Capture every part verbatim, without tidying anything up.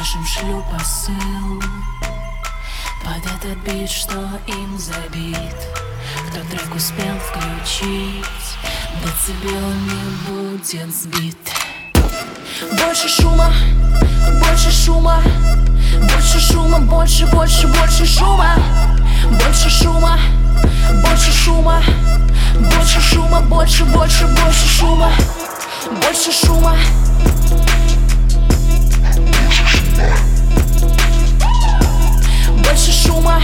нашим шлю посыл под этот бит, что им забит. Кто трек успел включить, децибел не будет сбит. Больше шума, больше шума, больше шума, больше, больше, больше шума. Больше шума, больше шума, больше шума, больше, больше, больше шума. Больше шума. Больше шума.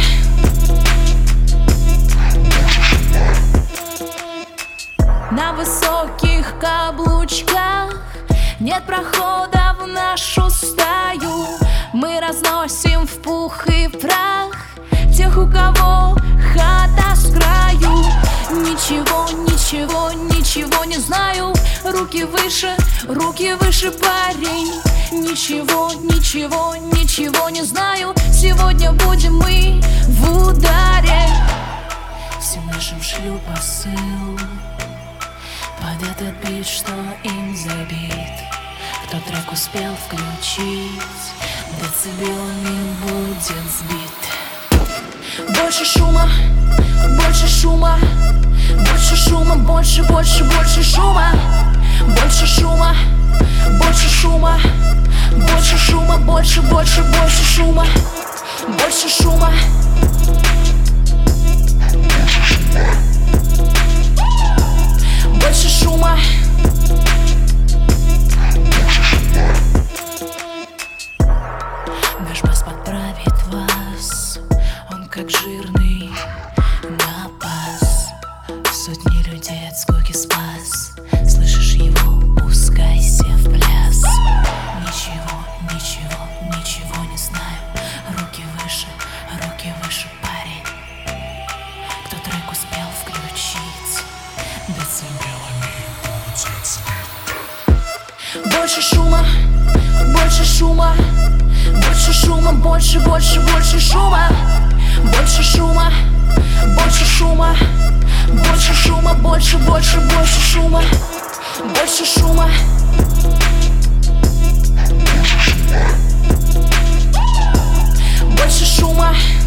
На высоких каблучках нет прохода в нашу стаю. Мы разносим в пух и прах тех, у кого хата с краю. Ничего, ничего, ничего не знаю. Руки выше, руки выше, парень. Ничего, ничего, ничего не знаю. Сегодня будем мы в ударе. Всем нашим шлю посыл под этот бит, что им забит. Кто трек успел включить, децибел не будет сбит. Больше шума, больше шума, больше шума, больше, больше, больше шума. Больше шума, больше шума, больше шума, больше, больше, больше шума. Больше шума. Больше шума. Наш бас подправит вас, он как жирный напас. Сотни людей от скуки спас. Слышишь его, пускайся в пляс. Ничего, ничего, ничего не знаю. Руки выше, руки выше, парень. Кто трек успел включить, децибелами будет сбит. Больше шума, больше шума, больше шума, больше, больше, больше шума. Больше шума, больше шума, больше шума, больше, больше, больше шума. Больше шума. Больше шума.